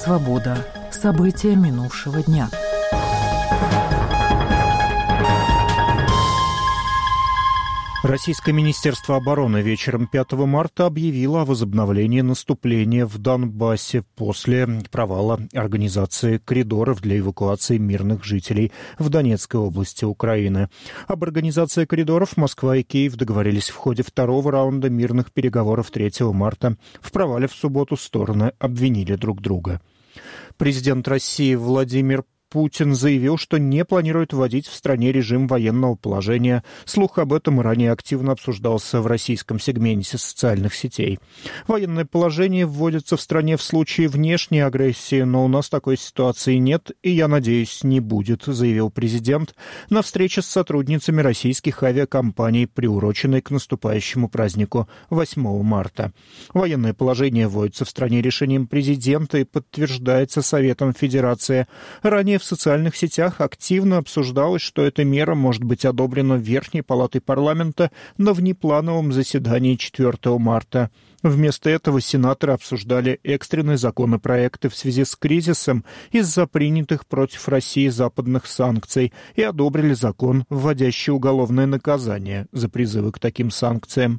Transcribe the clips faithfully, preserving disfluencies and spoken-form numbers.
Свобода. События минувшего дня. Российское министерство обороны вечером пятого марта объявило о возобновлении наступления в Донбассе после провала организации коридоров для эвакуации мирных жителей в Донецкой области Украины. Об организации коридоров Москва и Киев договорились в ходе второго раунда мирных переговоров третьего марта. В провале в субботу стороны обвинили друг друга. Президент России Владимир Путин заявил, что не планирует вводить в стране режим военного положения. Слух об этом ранее активно обсуждался в российском сегменте социальных сетей. Военное положение вводится в стране в случае внешней агрессии, но у нас такой ситуации нет и, я надеюсь, не будет, заявил президент на встрече с сотрудницами российских авиакомпаний, приуроченной к наступающему празднику восьмого марта. Военное положение вводится в стране решением президента и подтверждается Советом Федерации. Ранее в социальных сетях активно обсуждалось, что эта мера может быть одобрена Верхней палатой парламента на внеплановом заседании четвёртого марта. Вместо этого сенаторы обсуждали экстренные законопроекты в связи с кризисом из-за принятых против России западных санкций и одобрили закон, вводящий уголовное наказание за призывы к таким санкциям.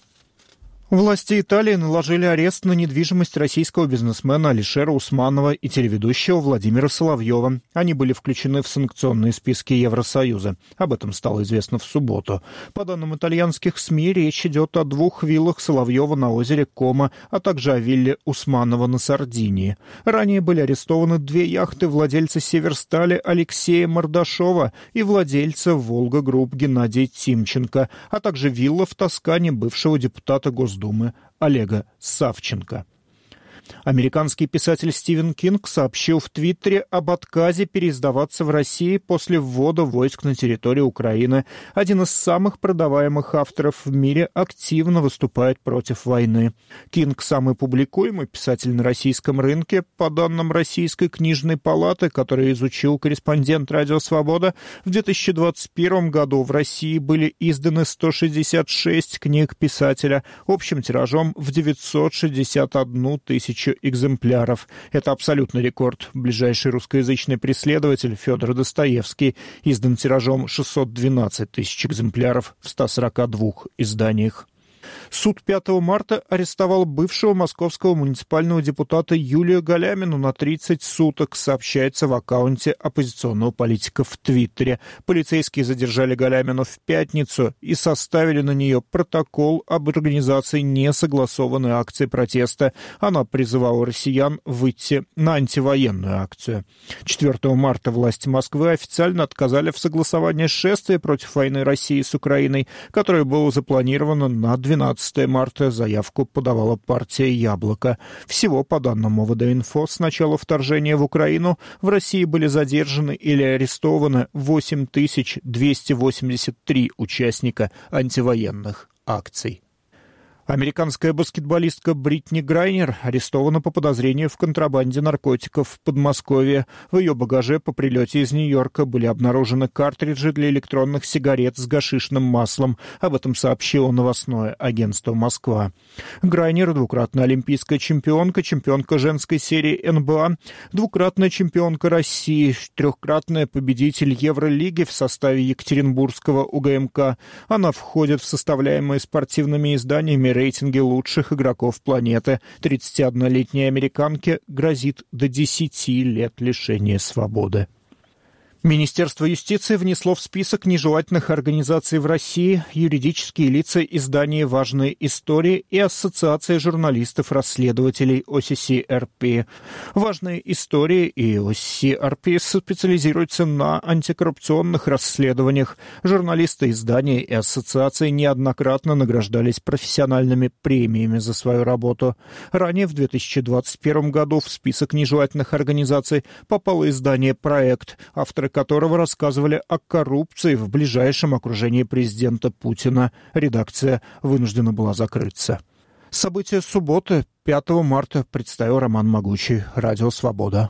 Власти Италии наложили арест на недвижимость российского бизнесмена Алишера Усманова и телеведущего Владимира Соловьева. Они были включены в санкционные списки Евросоюза. Об этом стало известно в субботу. По данным итальянских СМИ, речь идет о двух виллах Соловьева на озере Кома, а также о вилле Усманова на Сардинии. Ранее были арестованы две яхты владельца Северстали Алексея Мордашова и владельца Волга Групп Геннадия Тимченко, а также вилла в Тоскане бывшего депутата Госдумы Думы Олега Савченко. Американский писатель Стивен Кинг сообщил в Твиттере об отказе переиздаваться в России после ввода войск на территорию Украины. Один из самых продаваемых авторов в мире активно выступает против войны. Кинг – самый публикуемый писатель на российском рынке. По данным Российской книжной палаты, которую изучил корреспондент «Радио Свобода», в две тысячи двадцать первом году в России были изданы сто шестьдесят шесть книг писателя общим тиражом в девятьсот шестьдесят одну тысячу экземпляров. Это абсолютный рекорд. Ближайший русскоязычный преследователь Федор Достоевский издан тиражом шестьсот двенадцать тысяч экземпляров в ста сорока двух изданиях. Суд пятого марта арестовал бывшего московского муниципального депутата Юлию Галямину на тридцать суток, сообщается в аккаунте оппозиционного политика в Твиттере. Полицейские задержали Галямину в пятницу и составили на нее протокол об организации несогласованной акции протеста. Она призывала россиян выйти на антивоенную акцию. четвёртого марта власти Москвы официально отказали в согласовании шествия против войны России с Украиной, которое было запланировано на двенадцатое марта. Заявку подавала партия «Яблоко». Всего, по данным ОВД-Инфо, с начала вторжения в Украину в России были задержаны или арестованы восемь тысяч двести восемьдесят три участника антивоенных акций. Американская баскетболистка Бритни Грайнер арестована по подозрению в контрабанде наркотиков в Подмосковье. В ее багаже по прилете из Нью-Йорка были обнаружены картриджи для электронных сигарет с гашишным маслом. Об этом сообщило новостное агентство «Москва». Грайнер – двукратная олимпийская чемпионка, чемпионка женской серии эн бэ а, двукратная чемпионка России, трехкратная победитель Евролиги в составе Екатеринбургского у гэ эм ка. Она входит в составляемые спортивными изданиями рейтинге лучших игроков планеты. тридцатиоднолетней американке грозит до десяти лет лишения свободы. Министерство юстиции внесло в список нежелательных организаций в России юридические лица издания «Важные истории» и Ассоциация журналистов-расследователей о си си эр пи. «Важные истории» и о си си эр пи специализируются на антикоррупционных расследованиях. Журналисты издания и ассоциации неоднократно награждались профессиональными премиями за свою работу. Ранее, в две тысячи двадцать первом году, в список нежелательных организаций попало издание «Проект», авторы которого рассказывали о коррупции в ближайшем окружении президента Путина. Редакция вынуждена была закрыться. События субботы, пятого марта, представил Роман Могучий. Радио «Свобода».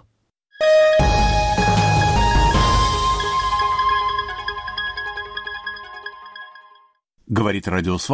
Говорит Радио «Свобода».